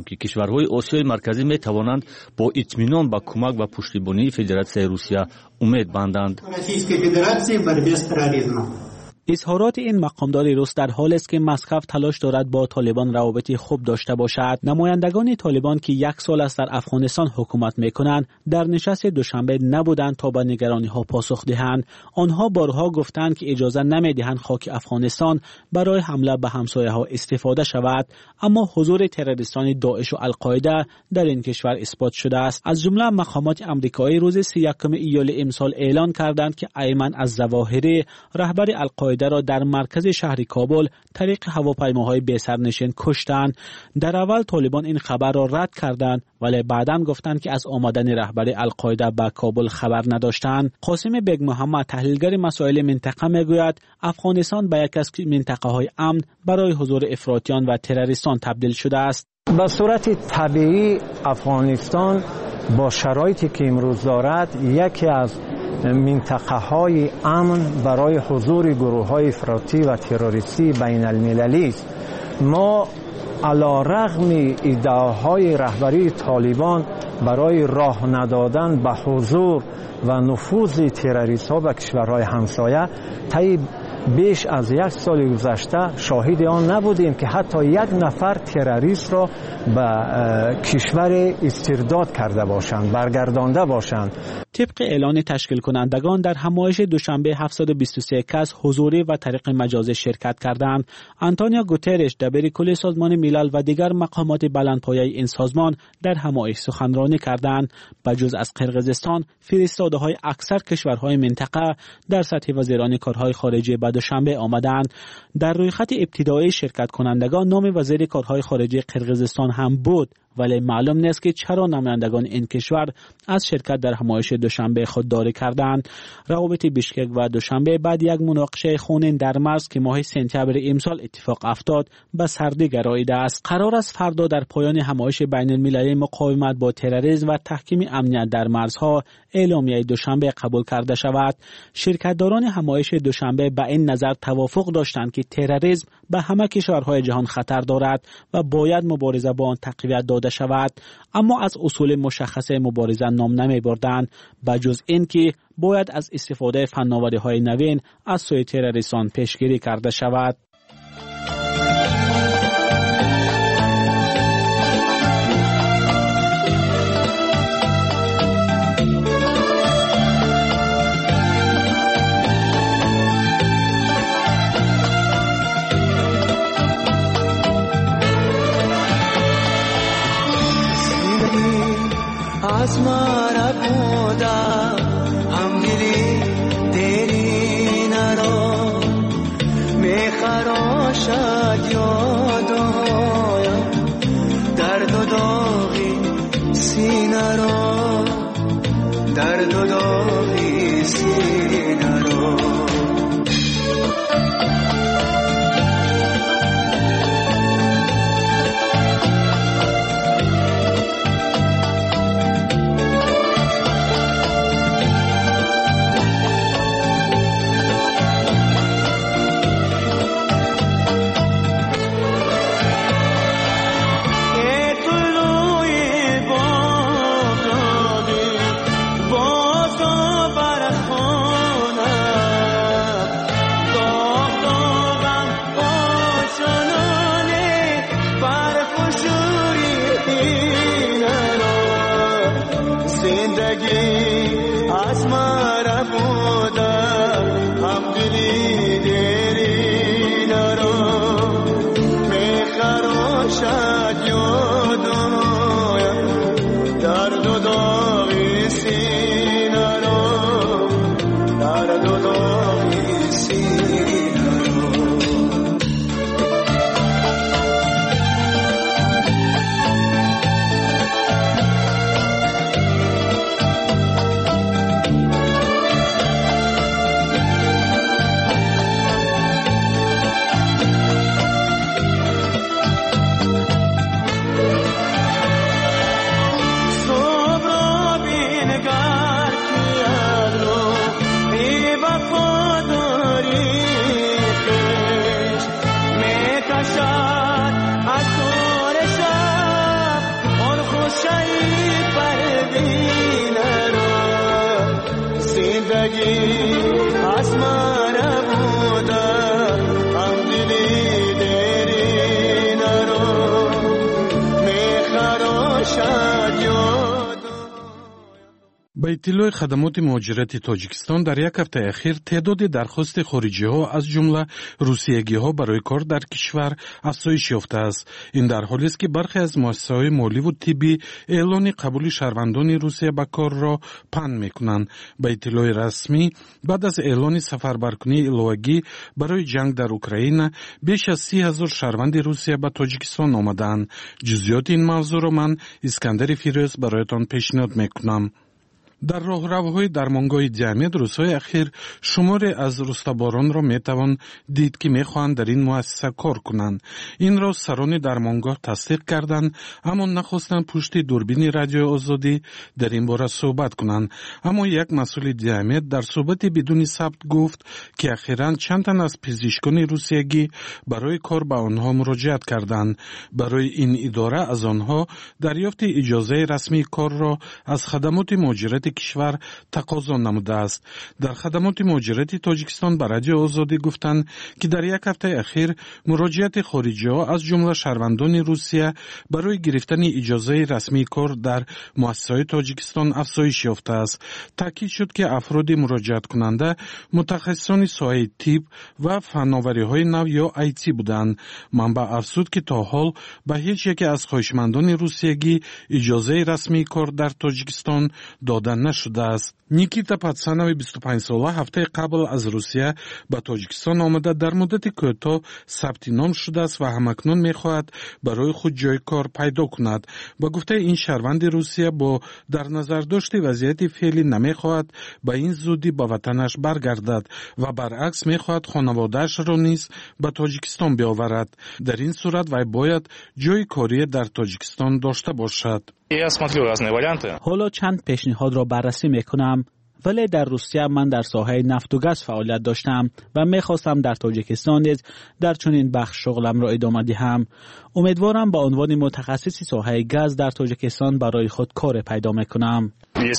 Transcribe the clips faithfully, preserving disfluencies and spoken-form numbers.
که کشورهای آسیای مرکزی میتوانند با اطمینان به کمک و پشتیبانی فدراسیای روسیه امید بندند. اظهارات این مقامدار روس در حالی است که مسکو تلاش دارد با طالبان روابط خوب داشته باشد. نمایندگان طالبان که یک سال است در افغانستان حکومت میکنند در نشست دوشنبه نبودند تا به نگرانی ها پاسخ دهند. آنها بارها گفتند که اجازه نمیدهند خاک افغانستان برای حمله به همسایه ها استفاده شود، اما حضور تروریستان داعش و القاعده در این کشور اثبات شده است. از جمله مقامات آمریکایی روز سی و یکم ایول امسال اعلان کردند که ایمن الظواهری رهبر القاعده را در مرکز شهر کابل طریق هواپیماهای بی سرنشین کشتند. در اول طالبان این خبر را رد کردند، ولی بعداً گفتند که از آمدن رهبر القاعده به کابل خبر نداشتند. قاسم بیگ محمد تحلیلگر مسائل منطقه میگوید افغانستان به یک از منطقه های امن برای حضور افراطیان و تروریستان تبدیل شده است. به صورت طبیعی افغانستان با شرایطی که امروز دارد یکی از منطقه های امن برای حضور گروه های افراطی و تروریستی بین المللی است. ما علی رغم ادعاهای رهبری طالبان برای راه ندادن به حضور و نفوذ تروریست ها به کشورهای همسایه طی بیش از یک سال گذشته شاهد آن نبودیم که حتی یک نفر تروریست را به کشور استرداد کرده باشند، برگردانده باشند. طبق اعلان تشکیل کنندگان در همایش دوشنبه هفتصد و بیست و سه کس حضوری و طریق مجازی شرکت کردند. آنتونیو گوترش دبیر کل سازمان ملل و دیگر مقامات بلندپایه این سازمان در همایش سخنرانی کردند. بجز از قرقیزستان، فرستاده‌های اکثر کشورهای منطقه در سطح وزیران کارهای خارجه به دوشنبه آمدند. در رویخط ابتدایی شرکت کنندگان نام وزیر کارهای خارجه قرقیزستان هم بود، ولی معلوم نیست که چرا نمایندگان این کشور از شرکت در همایش دوشنبه خودداری کردند. روابط بیشکک و دوشنبه بعد یک مناقشه خونین در مرز که ماه سپتامبر امسال اتفاق افتاد به سردی گراییده است. قرار است فردا در پایان همایش بین المللی مقاومت با تروریسم و تحکیم امنیت در مرزها اعلامیه دوشنبه قبول کرده شود. شرکتداران همایش دوشنبه به این نظر توافق داشتند که تروریسم به همه کشورهای جهان خطر دارد و باید مبارزه با آن تقویت داده شود، اما از اصول مشخص مبارزه نام نمی بردند، بجز این که باید از استفاده فناوری‌های نوین از سوی تروریستان پیشگیری کرده شود. आसमां बूंदा हम दिली तेरी नरो मैं खरोशा यादो दर्द दोगी सीना रो दर्द दोगी सीना रो زندگی از من بوده هم دلی دری نرو میخراشد یاد. با اطلاع خدمات مهاجرت تاجیکستان در یک هفته اخیر تعداد درخواست خارجی ها از جمله روسیگی ها برای کار در کشور افزایش یافته است. این در حالی است که برخی از مؤسسه های مالی و طبی اعلان قبول شهروندان روسیه به کار را پنهان میکنند. با اطلاع رسمی بعد از اعلان سفربرکنی الهه‌گی برای جنگ در اوکراین بیش از سی هزار شهروند روسیه به تاجیکستان آمدند. جزئیات این موضوع را من اسکندر فیروز برایتان پیشنهاد میکنم. در راهروهای درمانگاه دیامید روزهای اخیر شماری از رستباران را میتوان دید که میخواهند در این مؤسسه کار کنند. این را سران درمانگاه تصدیق کردند، اما نخواستند پشت دوربین رادیو آزادی در این باره صحبت کنند. اما یک مسئول دیامید در صحبت بدون ثبت گفت که اخیراً چند تن از پزشکان روسیگی برای کار به آنها مراجعت کردند. برای این اداره از آنها دریافت اجازه رسمی کار را از خدمات مهاجرت کشور تقاضا نموده است. در خدمات مهاجرت تاجیکستان به رادیو آزادی گفتند که در یک هفته اخیر مراجعت خارجی ها از جمله شهروندان روسیه برای گرفتن اجازه رسمی کار در مؤسسات تاجیکستان افزایش یافته است. تاکید شد که افراد مراجعت کننده متخصصان ساحه طب و فناوری های نو یا آیتی بودند. منبع افزود که تا حال به هیچ یک از خواهشمندان روسیگی اجازه رسمی کار در تاجیکستان دادن نشده است. نیکیتا پاتسانوی بیست و پنج ساله هفته قبل از روسیه به تاجیکستان آمده در مدت کوتاه ثبت نام شده است و همکنون میخواهد برای خود جای کار پیدا کند. با گفته این شهروند روسیه با در نظر داشت وضعیت فعلی نمیخواهد به این زودی به وطنش برگردد و برعکس میخواهد خانواده‌اش را نیز به تاجیکستان بیاورد. در این صورت وی باید جای کاری در تاجیکستان داشته باشد. حالا چند پیشنهاد را بررسی میکنم، ولی در روسیه من در ساحه نفت و گاز فعالیت داشتم و میخواستم در تاجیکستان نیز در چنین بخش شغلم را ادامه دهم. امیدوارم با عنوان متخصص ساحه گاز در تاجیکستان برای خود کار پیدا میکنم.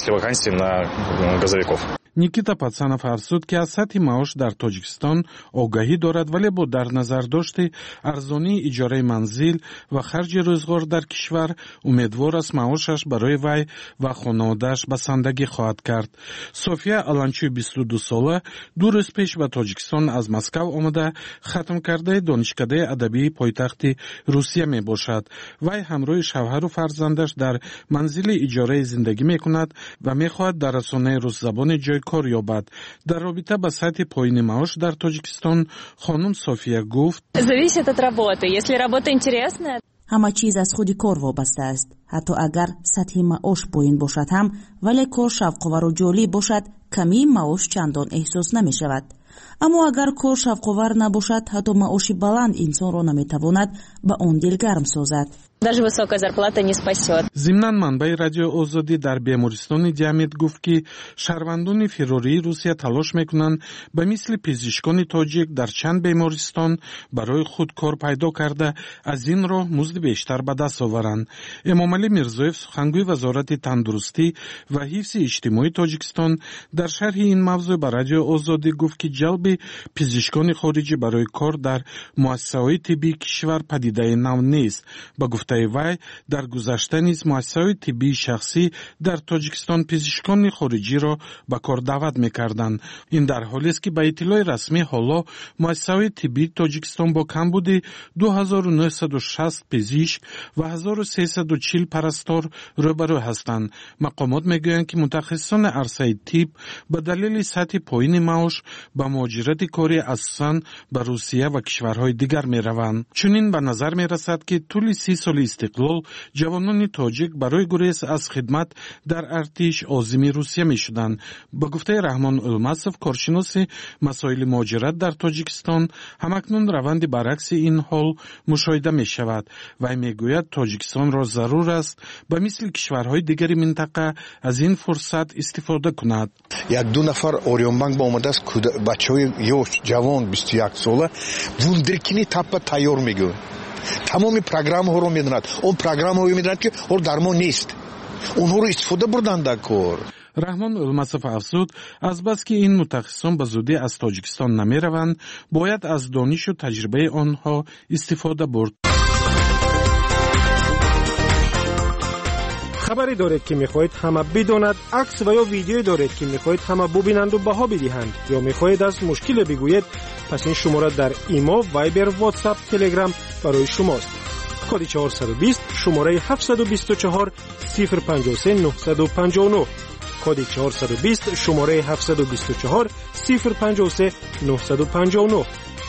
نیکیتا پاتسانوف افزود که از سطح معاش در تاجیکستان آگاهی دارد، ولی با در نظر داشت ارزانی اجاره منزل و خرج روزگار در کشور امیدوار است معاشش برای وی و خانواده‌اش بسندگی خواهد کرد. سوفیا آلانچوی بیست و دو ساله دو روز پیش به تاجیکستان از مسکو آمده ختم کرده دانشکده ادبی پایتخت روسیه می باشد. وی همراه شوهر و فرزندش در منزل اجاره زندگی می کند و می خواهد در رسانه روس زبان جای کار یابد. در رابطه با سطح پایین معاش در تاجیکستان خانم سوفیا گفت: зависит от работы. Если работа интересная. همه چیز از خود کار وابسته است. حتی اگر سطح معاش پایین باشد هم ولی کار شوق‌آور و جالب باشد کمی معاش چندان احساس نمی شود. اما اگر کار شوق‌آور نباشد حتی معاش بلند انسان را نمیتواند به آن دلگرم سازد. Даже высокая зарплата не спасет. ضمناً منبع رادیو آزادی در بیمارستان دیامید گفت که شهروندان فراری روسیه تلاش میکنند به مثل پزشکان تاجیک در چند بیمارستان برای خود کار پیدا کرده از این راه مزد بیشتر به دست آورند. امامعلی میرزایف سخنگوی وزارت تندرستی و حفظ اجتماعی تاجیکستان در شرح این موضوع به رادیو آزادی گفت که جلب پزشکان خارجی برای کار در مؤسسه‌های طبی کشور پدیده نو نیست. با گفته وی در گذشته نیز مؤسسه‌های طبی شخصی در تاجیکستان پزشکان خارجی را به کار دعوت می‌کردند. این در حالی است که به اطلاع رسمی حالا مؤسسه‌های طبی تاجیکستان با کمبود دو هزار و نهصد و شصت پزشک و هزار و سیصد و چهل پرستار روبرو هستند. مقامات میگویند که متخصصان عرصه طب به دلیل سطح پایین معاش به مهاجرت کاری اساساً به روسیه و کشورهای دیگر می‌روند. چنین به نظر می‌رسد که طول سی سال استقلال جوانان تاجیک برای گریز از خدمت در ارتش عازم روسیه می شدند. با گفته رحمان المصف کارشناس مسائل مهاجرت در تاجیکستان همکنون روند برعکس این حال مشاهده می شود و می گوید تاجیکستان را ضرور است به مثل کشورهای دیگری منطقه از این فرصت استفاده کند. یک دو نفر اوریون بانک با آمده است بچهای یوش جوان بیست و یک ساله وندرکینی تاپ تیار میگه. تمام پروگرام ها رو میدونند. اون پروگرام ها رو میدونند که اور درمان نیست. اونها رو استفاده بردن در کار. رحمان المصف افزود از بس که این متخصصان به زودی از تاجیکستان نمی روند باید از دانش و تجربه آنها استفاده برد. خبری دارید که میخواهید همه بداند، عکس و یا ویدیویی دارید که میخواهید همه ببینند و بها بدهند، یا میخواهید از مشکل بگویید، پس این شماره در ایما، وایبر، واتساپ، تلگرام برای شماست. کد چهارصد و بیست شماره هفتصد و بیست و چهار صفر پنجاه و سه نهصد و پنجاه و نه. کد چهارصد و بیست شماره هفتصد و بیست و چهار صفر پنجاه و سه نهصد و پنجاه و نه.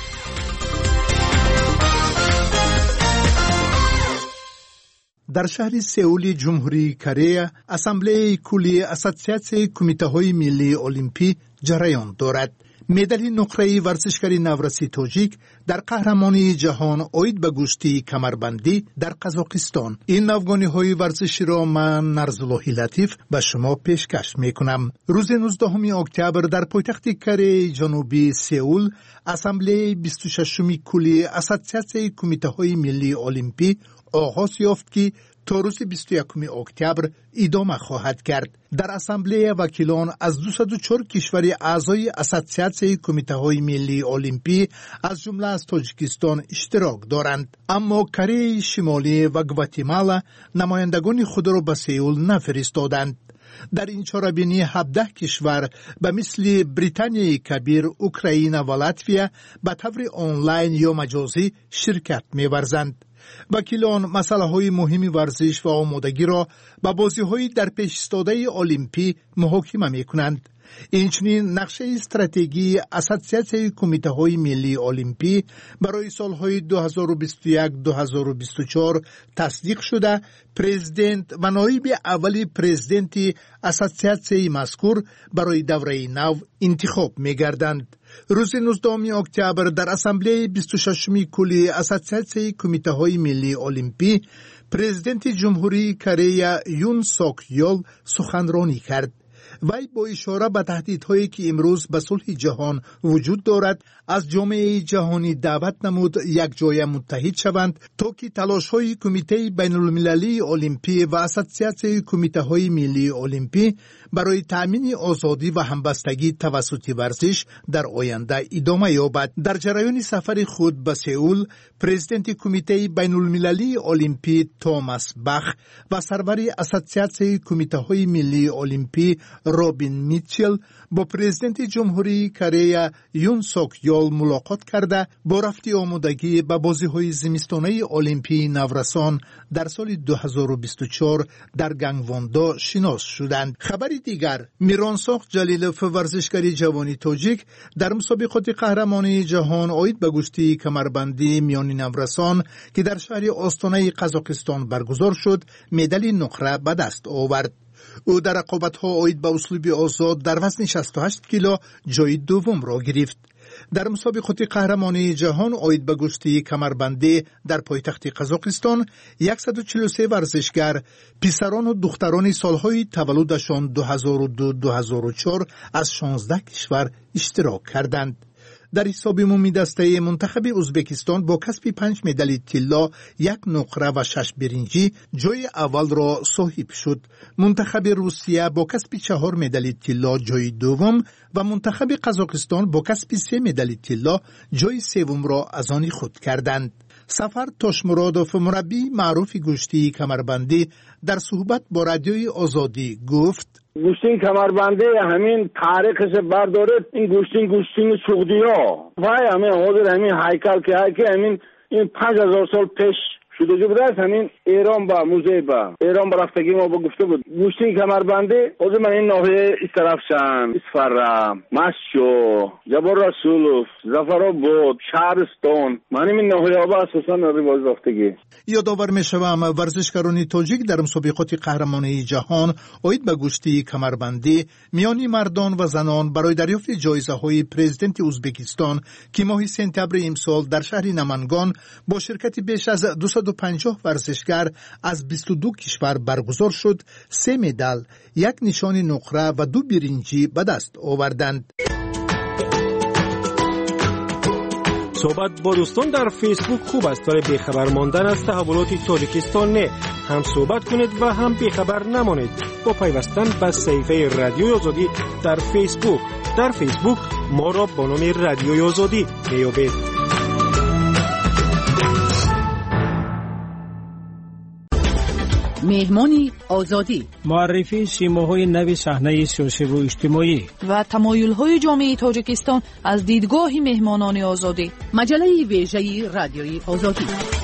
در شهر سئول جمهوری کره اسامبله کلی اساسیاسیون کمیته‌های ملی المپی جریان دارد. مدال نقره ورزشکاری نورسی تاجیک در قهرمانی جهان اوید به گشتی کمربندی در قزاقستان. این نوگانی‌های ورزشی را من نرزاللهی لطیف به شما پیشکش میکنم. روز نوزدهم اکتبر در پایتخت کره جنوبی سئول اسامبله بیست و ششم کلی اساسیاسیون کمیته‌های ملی المپی آغاز یافت که تا روز بیست و یکم اکتبر ادامه خواهد کرد. در اسامبله وکیلان از دویست و چهار کشور اعضای اساسیاسیون کمیته‌های ملی المپی از جمله از تاجیکستان اشتراک دارند، اما کره شمالی و گواتمالا نمایندگان خود را به سئول نفرستادند. در این چاره‌بینی هفده کشور به مثل بریتانیای کبیر، اوکراین و لاتویا به طور آنلاین یا مجازی شرکت می‌ورزند. وکیلان مسئله های مهمی ورزش و آمادگی را به بازی های در پیش ایستاده المپی محاکمه می کنند. اینچنین نقشه استراتژی اساسیاسیون کمیته های ملی المپی برای سالهای دو هزار و بیست و یک تا دو هزار و بیست و چهار تصدیق شده. پرزیدنت و نایب اولی پرزیدنت اساسیاسیون مذکور برای دوره نو انتخاب می گردند. روز نوزدهم اکتبر در اسامبله بیست و ششم کلی اساسیاسیون کمیته های ملی المپی پرزیدنت جمهوری کره یون سوک یول سخنرانی کرد. وی با اشاره به تهدیدهایی که امروز به صلح جهان وجود دارد از جامعه جهانی دعوت نمود یک جای متحد شوند تا که تلاش‌های کمیته بین المللی المپی و اساسیاسیون کمیته‌های ملی المپی برای تأمین آزادی و همبستگی توسط ورزش در آینده ادامه یابد. در جریان سفر خود به سئول، پرزیدنت کمیته بین المللی المپی توماس باخ و سرور اساسیاسیون کمیته‌های ملی المپی رابین میچل با پرزیدنت جمهوری کره یون سوک یول ملاقات کرده با رفت آمادگی به بازی‌های زمستانه المپی نورسان در سال دو هزار و بیست و چهار در گنگواندا شناس شدند. خبری دیگر، میرانساخ جلیلوف ورزشکاری جوانی تاجیک در مسابقات قهرمانی جهان اوید به گشتی کمربندی میانی نورسان که در شهر آستانه قزاقستان برگزار شد مدال نقره به دست آورد. او در رقابت‌ها اوید به اسلوب آزاد در وزن شصت و هشت کیلو جای دوم را گرفت. در مسابقات قهرمانی جهان اوید به گشتی کمربندی در پایتخت قزاقستان صد و چهل و سه ورزشگر پسران و دختران سالهای تولدشان دو هزار و دو تا دو هزار و چهار از شانزده کشور اشتراک کردند. در حساب عمومی دسته منتخب ازبکستان با کسب پنج مدال طلا، یک نقره و شش برنجی جای اول را صاحب شد. منتخب روسیه با کسب چهار مدال طلا جای دوم و منتخب قزاقستان با کسب سه مدال طلا جای سوم را از آن خود کردند. سفر تاشمرادوف مربی معروف گشتی کمربندی در صحبت با رادیوی آزادی گفت: گوشتین کمربنده همین تاریخش بردارد، این گوشتین گوشتین سعودی ها و همین حاضر همین هیکل که هیکل همین این پنج هزار سال پیش شده جو بود. همین ایران با موزه با ایران برفتگی ما با گفته بود گوشتین کمربنده حاضر من این ناحیه از طرف شم اسفرا مشو جبر رسولوف زفرآباد شهرستان من این ناحیه ها با اساسا رواج رفتگی. یادآور میشوم ورزشکاران تاجیک در مسابقات قهرمانی جهان اوید به گشتی کمربندی میانی مردان و زنان برای دریافت جایزه های پرزیدنت ازبکستان که ماه سپتامبر امسال در شهر نمنگان با شرکت بیش از دویست و پنجاه ورزشگر از بیست و دو کشور برگزار شد، سه مدال، یک نشان نقره و دو برنجی به دست آوردند. صحبت با دوستان در فیسبوک خوب است، برای بیخبر ماندن از تحولات تاجیکستان نه. هم صحبت کنید و هم بیخبر نمانید با پیوستن به صفحه رادیوی آزادی در فیسبوک. در فیسبوک ما را با نام رادیوی آزادی میابید. مهمانی آزادی، معرفی سیماهای نوی صحنه سیاسی و اجتماعی و تمایل‌های جامعه تاجیکستان از دیدگاه مهمانان آزادی. مجله ویژه رادیوی آزادی.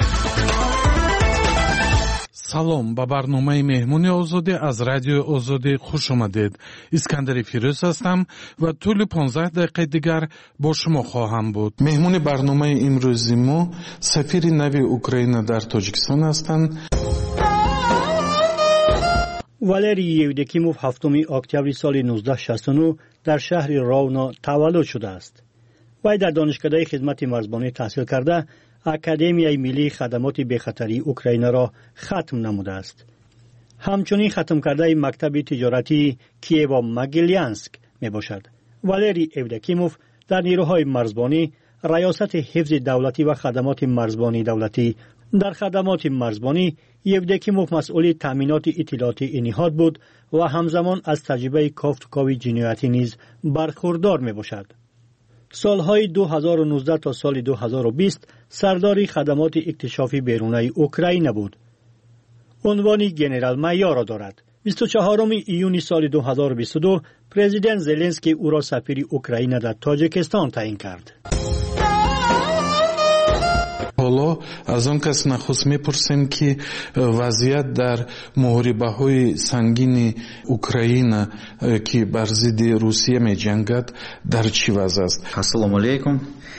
салом ба барномаи меҳмони озодӣ аз радиои озодӣ хуш омадед. искандари фирӯз ҳастам ва тӯли понздаҳ дақиқаи дигар бо шумо хоҳам буд. меҳмони барномаи имрӯзи мо сафири нави украина дар тоҷикистон ҳастанд. валерий евдокимов ҳафтуми октябри соли нуздаҳ шасту нӯ дар шаҳри ровно таваллуд шудааст. вай дар донишкадаи хизмати марзбонӣ таҳсил карда академияи миллии хадамоти бехатарии украинаро хатм намудааст. ҳамчунин хатм кардаи мактаби тиҷоратии Киево-Могилянск мебошад. валерий евдокимов дар нирӯҳои марзбонӣ, раёсати ҳифзи давлатӣ ва хадамоти марзбонии давлатӣ. дар хадамоти марзбонӣ евдокимов масъули таъминоти иттилоотии ниҳод буд ва ҳамзамон аз таҷрибаи кофтукови ҷиноятӣ низ бархурдор мебошад. солҳои ду ҳазору нуздаҳ то соли ду ҳазору бист сардори хадамоти иктишофи берунаи Украина буд. унвони генерал-майёрро дорад. бисту чаҳорум июни соли ду ҳазору бисту ду президент Зеленский ӯро сафири Украина дар Тоҷикистон таъин кард. ҳоло аз он кас нахуст мепурсем ки вазъият дар муҳорибаҳои сангини Украина ки бар зидди Русия меҷангад дар чӣ вазъ аст? Ассалому алейкум.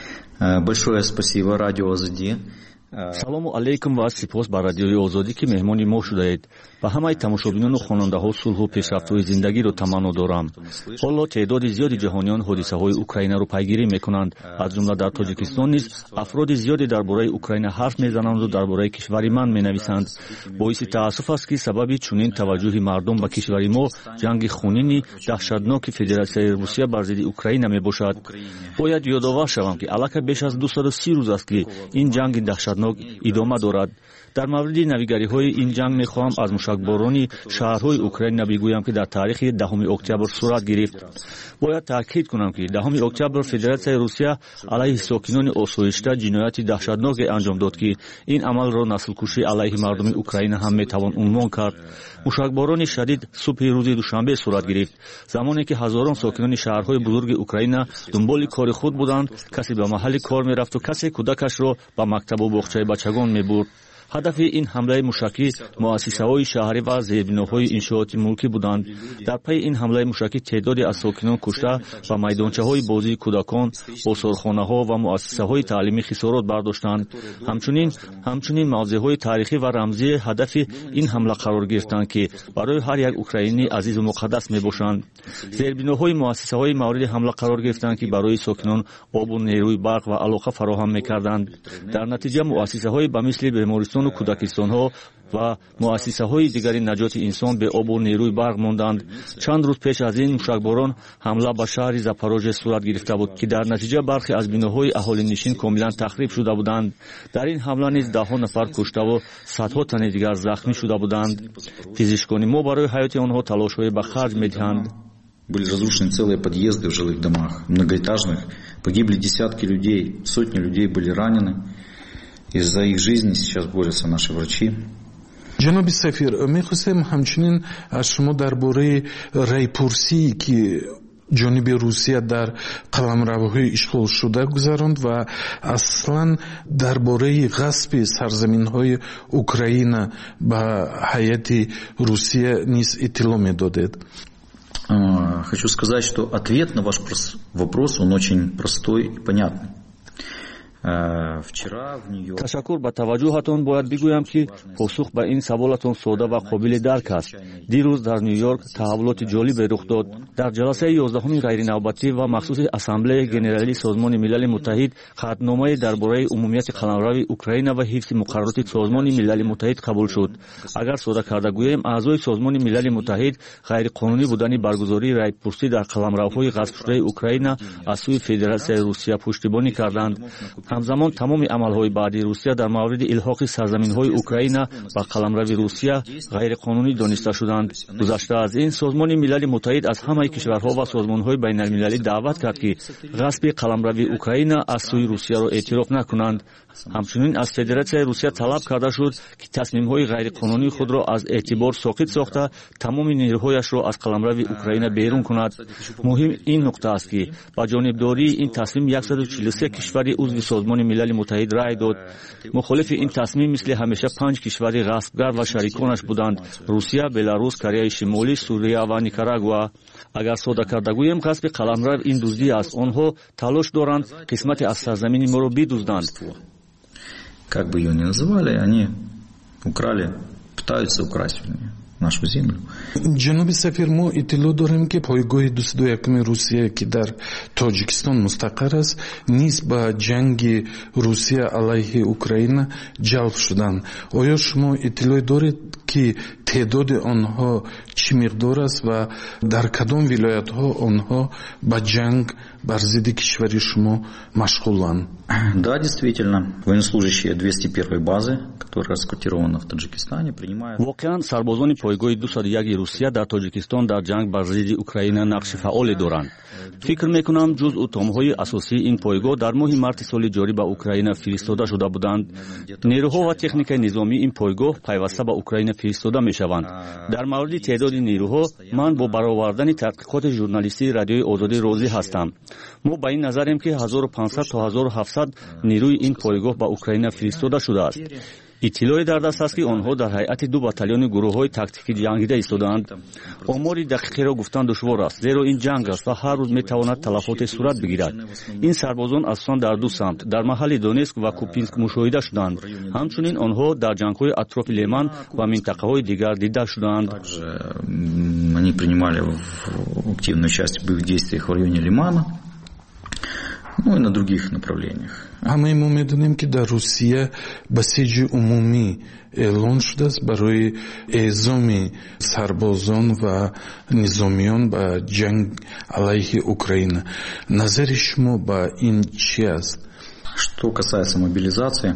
Большое спасибо радио Азади. салому алейкум ва сипос ба радиои озодӣ ки меҳмони мо шудаед. ба ҳамаи тамошобинону хонандаҳо сулҳу пешрафтҳои зиндагиро таманно дорам. ҳоло теъдоди зиёди ҷаҳониён ҳодисаҳои Украинаро пайгирӣ мекунанд. аз ҷумла дар Тоҷикистон низ афроди зиёде дар бораи Украина ҳарф мезананду дар бораи кишвари ман менависанд. боиси таассуф аст ки сабаби чунин таваҷҷӯҳи мардум ба кишвари мо ҷанги хунини даҳшатноки Федератсияи Русия бар зидди Украина мебошад. бояд ёдовар шавам ки аллакай беш аз дусаду си рӯз аст ки ин ҷанги даҳшатнок идома дорад. дар мавриди навигариҳои ин ҷанг мехоҳам аз мушакборони шаҳрҳои Украина бигӯям ки дар таърихи даҳуми октябр сурат гирифт. бояд таъкид кунам ки даҳуми октябр Федератсияи Русия алайҳи сокинони осоишта ҷинояти даҳшатноке анҷом дод ки ин амалро наслкушӣ алайҳи мардуми Украина ҳам метавон унвон кард. мушакборони шадид субҳи рӯзи душанбе сурат гирифт, замоне ки ҳазорон сокинони шаҳрҳои бузурги Украина дунболи кори худ буданд. касе ба маҳалли кор мерафту касе кӯдакашро ба мактабу боғчаи бачагон мебурд. ҳадафи ин ҳамлаи мушакӣ муассисаҳои шаҳрӣ ва зербиноҳои иншооти мулкӣ буданд. дар пайи ин ҳамлаи мушакӣ теъдоде аз сокинон кушта ва майдончаҳои бозии кӯдакон, осорхонаҳо ва муассисаҳои таълимӣ хисорот бардоштанд. ҳамчунин ҳамчунин мавзеъҳои таърихӣ ва рамзии ҳадафи ин ҳамла қарор гирифтанд ки барои ҳар як украинӣ азизу муқаддас мебошанд. зербиноҳои муассисаҳои мавриди ҳамла қарор гирифтанд ки барои сокинон обу нерӯи барқ ва алоқа фароҳам мекарданд. дар натиҷа муассисаҳои ба мисли бемористону кӯдакистонҳо ва муассисаҳои дигари наҷоти инсон бе обу нерӯи барқ монданд. чанд рӯз пеш аз ин мушакборон ҳамла ба шаҳри Запорожье сурат гирифта буд ки дар натиҷа бархе аз биноҳои аҳолинишин комилан тахриб шуда буданд. дар ин ҳамла низ даҳҳо нафар куштаву садҳо тани дигар захмӣ шуда буданд. физишкони мо барои ҳаёти онҳо талошҳое ба харҷ медиҳанд. Были разрушены целые подъезды в жилых домах, многоэтажных. Погибли десятки людей, сотни людей были ранены. Из-за их жизни сейчас борются наши врачи. ҷаноби сафир, мехостем ҳамчунин аз шумо дар бораи райпурсии ки ҷониби Русия дар қаламравҳои ишғолшуда гузаронд ва аслан дар бораи ғасби сарзаминҳои Украина ба ҳайати Русия низ иттилоъ медодед. Хочу сказать, что ответ на ваш вопрос, он очень простой и понятный. ташаккур ба таваҷҷӯҳатон. бояд бигӯям ки посух ба ин саволатон сода ва қобили дарк аст. дирӯз дар Нью-Йорк таҳаввулоти ҷолибе рух дод. дар ҷаласаи ёздаҳуми ғайринавбатӣ ва махсуси ассамблеяи генералии Созмони Милали Муттаҳид қатъномае дар бораи умумияти қаламрави Украина ва ҳифзи муқаррароти Созмони Милали Муттаҳид қабул шуд. агар сода карда гӯем, аъзои Созмони Милали Муттаҳид ғайриқонунӣ будани баргузории райпурсӣ дар қаламравҳои ғасбшудаи Украина аз сӯи Федератсияи Русия пуштибонӣ карданд. ҳамзамон тамоми амалҳои баъди русия дар мавриди илҳоқи сарзаминҳои украина ба қаламрави русия ғайриқонунӣ дониста шуданд. гузашта аз ин созмони милали муттаҳид аз ҳамаи кишварҳо ва созмонҳои байналмилалӣ даъват кард ки ғасби қаламрави украина аз сӯи русияро эътироф накунанд. ҳамчунин аз федератсияи русия талаб карда шуд ки тасмимҳои ғайриқонунии худро аз эътибор соқит сохта тамоми нерӯҳояшро аз қаламрави украина берун кунад. муҳим ин нуқта аст ки ба ҷонибдории ин тасмим яксаду чилу се кишвари узви созмони милали муттаҳид рай дод. мухолифи ин тасмим мисли ҳамеша панҷ кишвари ғасбгар ва шариконаш буданд: русия, беларус, кореяи шимолӣ, сурия ва никарагуа. агар сода карда гӯем ғасби қаламрав ин дуздӣ аст. онҳо талош доранд қисмате аз сарзамини моро бидузданд. Как бы ее ни называли, они украли, пытаются украсть нашу землю. ҷаноби сафир, мо иттилоъ дорем ки пойгоҳи дуст якуми русия ки дар тоҷикистон мустақар аст низ ба ҷанги русия алайҳи украина ҷалб шуданд. оё шумо иттилоъ доред ки теъдоди онҳо чӣ миқдор аст ва дар кадом вилоятҳо онҳо ба ҷанг бар зидди кишвари шумо машғуланд? Да, действительно, военнослужащие двести первой базы, которая расквартирована в Таджикистане, принимают... воқеан сарбозони пойгоҳи дусад яки русия дар тоҷикистон дар ҷанг бар зидди украина нақши фаъоле доранд. фикр мекунам ҷузъу томҳои асосии ин пойгоҳ дар моҳи марти соли ҷорӣ ба украина фиристода шуда буданд. нерӯҳо ва техникаи низомии ин пойгоҳ пайваста ба украина фиристода мешаванд. дар мавриди теъдоди нерӯҳо ман бо баровардани тадқиқоти журналистии радиои озодӣ розӣ ҳастам. мо ба ин назарем ки ҳазору панҷсад то ҳазору ҳафтсад нерӯи ин пойгоҳ ба украина фиристода шудааст. иттилоъе дар даст аст ки онҳо дар ҳайати ду батальони гурӯҳҳои тактикӣ ҷангида истодаанд. омори дақиқеро гуфтан душвор аст, зеро ин ҷанг аст ва ҳар рӯз метавонад талафоте сурат бигирад. ин сарбозон асосан дар ду самт дар маҳалли донецк ва купинск мушоҳида шуданд. ҳамчунин онҳо дар ҷангҳои атрофи леман ва минтақаҳои дигар дида шуданд. Они принимали активную часть в боевых действиях в районе Лимана, ну и на других направлениях. ҳамаи мо медонем ки дар русия басиҷи умумӣ эълон шудааст барои эъзоми сарбозон ва низомиён ба ҷанг алайҳи украина. назари шумо ба ин чӣ аст? Что касается мобилизации,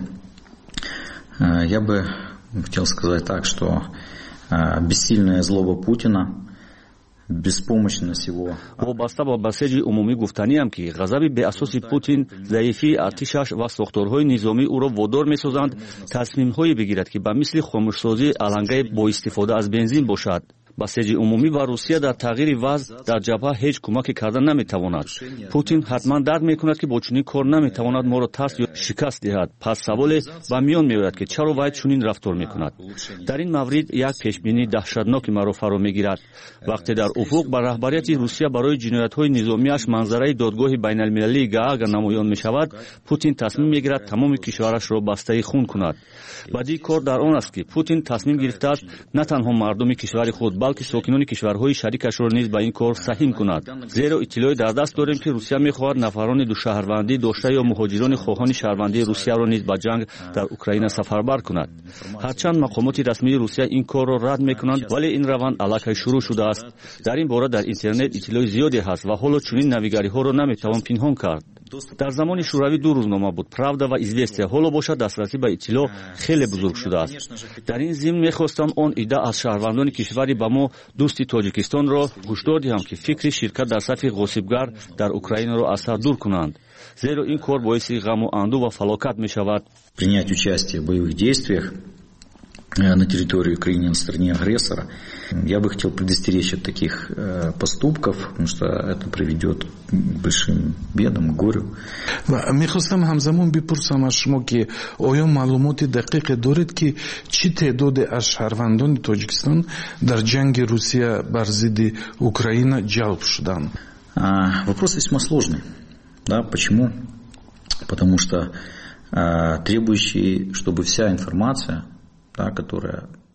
я бы хотел сказать так, что бессильная злоба Путина, беспомощность его... вобаста ба басеҷи умумӣ гуфтаниам ки ғазаби беасоси Путин, заифии артишаш ва сохторҳои низомӣ ӯро водор месозанд тасмимҳое бигирад ки ба мисли хомӯшсозии алангаи бо истифода аз бензин бошад. басеҷи умумӣ ба русия дар тағйири вазъ дар ҷабҳа ҳеҷ кӯмаке карда наметавонад. путин ҳатман дарк мекунад ки бо чунин кор наметавонад моро тарс ё шикаст диҳад. пас саволе ба миён меояд ки чаро вай чунин рафтор мекунад. дар ин маврид як пешбинии даҳшатноки маро фаро мегирад. вақте дар уфуқ ба раҳбарияти русия барои ҷиноятҳои низомиаш манзараи додгоҳи байналмилалии гаага намоён мешавад, путин тасмим мегирад тамоми кишварашро бастаи хун кунад. бадии кор дар он аст ки путин тасмим гирифтааст на танҳо мардуми кишвари худ, балки сокинони кишварҳои шарикашро низ ба ин кор саҳим кунад. зеро иттилоъе дар даст дорем ки русия мехоҳад нафарони душаҳрвандӣ дошта ё муҳоҷирони хоҳони шаҳрвандии русияро низ ба ҷанг дар украина сафарбар кунад. ҳарчанд мақомоти расмии русия ин корро рад мекунанд, вале ин раванд аллакай шурӯъ шудааст. дар ин бора дар интернет иттилои зиёде ҳаст ва ҳоло чунин навигариҳоро наметавон пинҳон кард. дар замони шӯравӣ ду рӯзнома буд: правда ва известия. ҳоло бошад дастрасӣ ба иттилоъ хеле бузург шудааст. дар ин зимн мехостам он ида аз шаҳрвандони кишвари ба мо дӯсти тоҷикистонро ҳушдор диҳам ки фикри ширкат дар сафи ғосибгар дар украинаро аз сар дур кунанд, зеро ин кор боиси ғаму анду ва фалокат мешавад. Принять участие в боевых действиях на территории Украины, на стороне агрессора, я бы хотел предостеречь от таких э, поступков, потому что это приведет к большим бедам, к горю. мехостам ҳамзамон бипурсам аз шумо ки оё маълумоти дақиқе доред ки чӣ теъдоде аз шаҳрвандони Тоҷикистон дар ҷанги Русия бар зидди Украина ҷалб шуданд? А, вопрос весьма сложный. Да, почему? Потому что а, требующий, чтобы вся информация, да, которая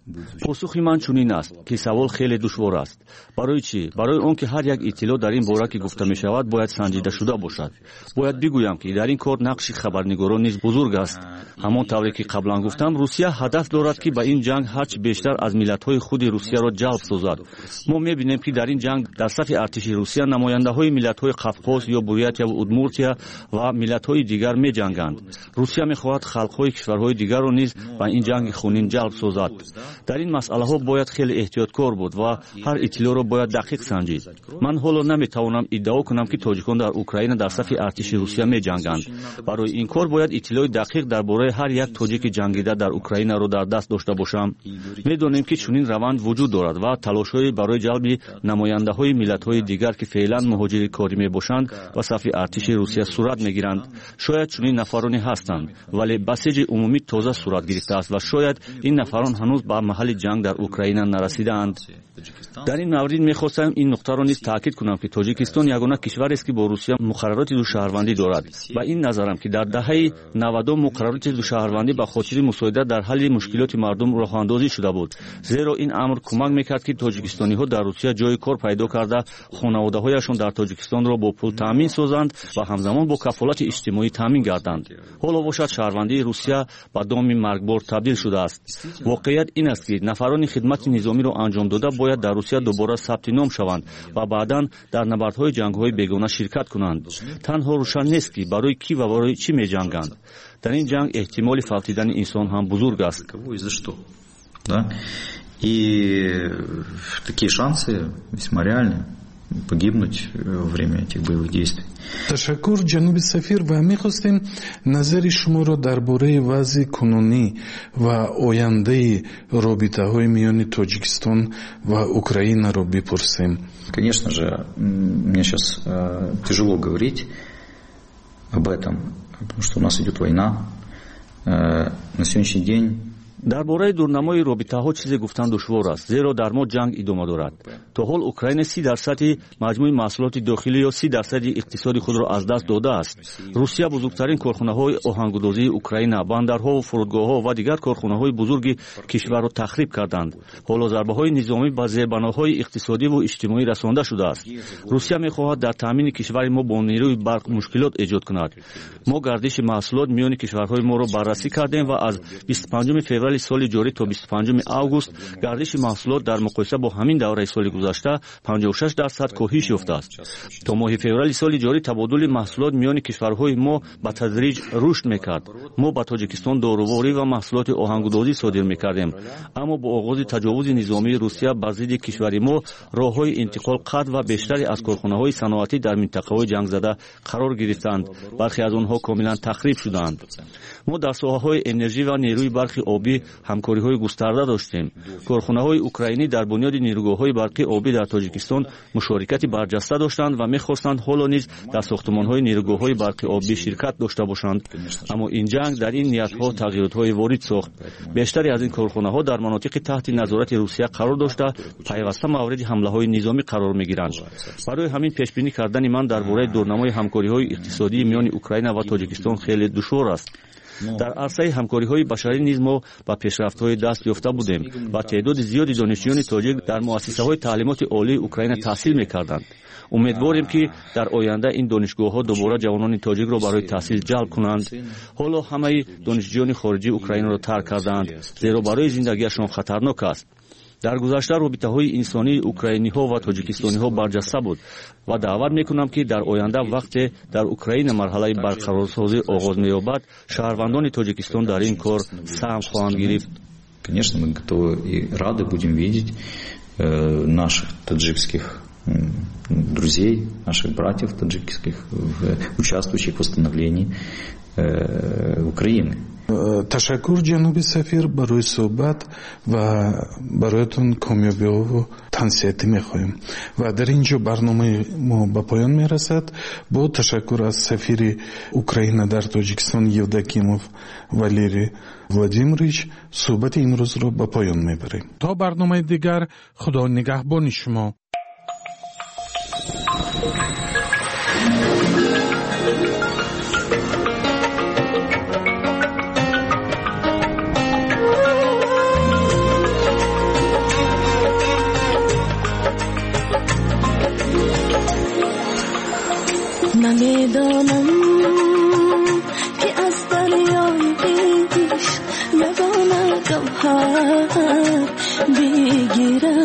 посухи ман чунин аст ки савол хеле душвор аст. барои чӣ? барои он ки ҳар як иттилоъ дар ин бора ки гуфта мешавад бояд санҷидашуда бошад. бояд бигӯям ки дар ин кор нақши хабарнигорон низ бузург аст. ҳамон тавре ки қаблан гуфтам, русия ҳадаф дорад ки ба ин ҷанг ҳарчи бештар аз миллатҳои худи русияро ҷалб созад. мо мебинем ки дар ин ҷанг дар сафи артиши русия намояндаҳои миллатҳои қавқоз ё бурятия ва удмуртия ва миллатҳои дигар меҷанганд. русия мехоҳад халқҳои кишварҳои дигарро низ ба ин ҷанги хунин ҷалб созад. дар ин масъалаҳо бояд хеле эҳтиёткор буд ва ҳар иттилоъро бояд дақиқ санҷид. ман ҳоло наметавонам иддао кунам ки тоҷикон дар Украина дар сафи артиши русия меҷанганд. барои ин кор бояд иттилоъи дақиқ дар бораи ҳар як тоҷики ҷангида дар Украинаро дар даст дошта бошам. медонем ки чунин раванд вуҷуд дорад ва талошҳои барои ҷалби намояндаҳои миллатҳои дигар ки феълан муҳоҷири корӣ мебошанд ба сафи артиши русия сурат мегиранд. шояд чунин нафароне ҳастанд, вале басеҷи умумӣ тоза сурат гирифтааст ва шояд ин нафарон ҳанӯз ба маҳалли ҷанг дар Украина нарасидаанд. дар ин маврид мехостам ин нуқтаро низ таъкид кунам ки тоҷикистон ягона кишварест ки бо русия муқаррароти душаҳрвандӣ дорад. ба ин назарам ки дар даҳаи навадум муқаррароти душаҳрвандӣ ба хотири мусоидат дар ҳалли мушкилоти мардум роҳандозӣ шуда буд, зеро ин амр кӯмак мекард ки тоҷикистониҳо дар русия ҷои кор пайдо карда хонаводаҳояшон дар тоҷикистонро бо пул таъмин созанд ва ҳамзамон бо кафолати иҷтимоӣ таъмин гарданд. ҳоло бошад шаҳрвандии русия ба доми маргбор табдил шудааст. воқеият ин аст ки нафарони хидмати низомиро анҷом дода бояд дар русия дубора сабти ном шаванд ва баъдан дар набардҳои ҷангҳои бегона ширкат кунанд. танҳо рӯшан нест ки барои кӣ ва барои чӣ меҷанганд. дар ин ҷанг эҳтимоли фавтидани инсон ҳам бузург аст. И такие шансы весьма реальны погибнуть во время этих боевых действий. Ташаккур ҷаноби сафир ва мехостем назари шуморо дар бораи вазъи кунунӣ ва ояндаи робитаҳои миёни Тоҷикистон ва Украинаро бипурсем. Конечно же, мне сейчас э, тяжело говорить об этом, потому что у нас идет война. Э, на сегодняшний день дар бораи дурнамои робитаҳо чизе гуфтан душвор аст, зеро дар мо ҷанг идома дорад. то ҳол Украина си дарсади маҷмӯи маҳсулоти дохилӣ ё си дарсади иқтисоди худро аз даст додааст. русия бузургтарин корхонаҳои оҳангудозии Украина, бандарҳо, фурудгоҳҳо ва дигар корхонаҳои бузурги кишварро тахриб карданд. ҳоло зарбаҳои низомӣ ба зербаноҳои иқтисодиву иҷтимоӣ расонда шудааст. русия мехоҳад дар таъмини кишвари мо бо нерӯи барқ мушкилот эҷод кунад. мо гардиши маҳсулот миёни кишварҳои моро баррасӣ кардем ва аз бисту панҷуми феврали соли ҷорӣ то бисту панҷуми август гардиши маҳсулот дар муқоиса бо ҳамин давраи соли гузашта панҷоҳу шаш дарсад коҳиш ёфтааст. то моҳи феврали соли ҷорӣ табодули маҳсулот миёни кишварҳои мо ба тадриҷ рушд мекард. мо ба Тоҷикистон доруворӣ ва маҳсулоти оҳангудозӣ содир мекардем, аммо бо оғози таҷовузи низомии Русия бар зидди кишвари мо роҳҳои интиқол қатъ ва бештаре аз корхонаҳои саноатӣ дар минтақаҳои ҷангзада қарор гирифтанд. бархе аз онҳо комилан тахриб шуданд. мо дар соҳаҳои энержӣ ва нерӯи барқи обӣ ҳамкориҳои густарда доштем. корхонаҳои украинӣ дар бунёди нерӯгоҳҳои барқи обӣ дар Тоҷикистон мушорикати барҷаста доштанд ва мехостанд ҳоло низ дар сохтмонҳои нерӯгоҳҳои барқи обӣ ширкат дошта бошанд. аммо ин ҷанг дар ин ниятҳо тағйиротҳое ворид сохт. бештаре аз ин корхонаҳо дар манотиқи таҳти назорати Русия қарор дошта пайваста мавриди ҳамлаҳои низомӣ қарор мегиранд. барои ҳамин пешбинӣ кардани ман дар бораи дурнамои ҳамкориҳои иқтисодии миёни Украина ва Тоҷикистон хеле душвор аст. дар арсаи ҳамкориҳои башарӣ низ мо ба пешрафтҳои даст ёфта будем ва теъдоди зиёди донишҷӯёни тоҷик дар муассисаҳои таълимоти олии Украина таҳсил мекарданд. умедворем ки дар оянда ин донишгоҳҳо дубора ҷавонони тоҷикро барои таҳсил ҷалб кунанд. ҳоло ҳамаи донишҷӯёни хориҷии Украинаро тарк карданд, зеро барои зиндагиашон хатарнок аст. дар гузашта робитаҳои инсонии украиниҳо ва тоҷикистониҳо барҷаста буд ва даъват мекунам ки дар оянда вақте дар Украина марҳалаи барқарорсозӣ оғоз меёбад, шаҳрвандони Тоҷикистон дар ин кор саҳм хоҳанд гирифт. Конечно, мы готовы и рады будем видеть э, наших таджикских э, друзей, наших братьев таджикских, в, участвующих в восстановлении э, Украины. ташаккур ҷаноби сафир барои суҳбат ва бароятон комёбиҳо тавсиятӣ мехоҳем ва дар ин ҷо барномаи мо ба поён мерасад. бо ташаккур аз сафири Украина дар Тоҷикистон Евдокимов Валерий Владимирович суҳбати имрӯзро ба поён мебарем. то барномаи дигар, худо нигаҳбони шумо. من میدانم که از دریای عشق یگانه گوهر بگیرم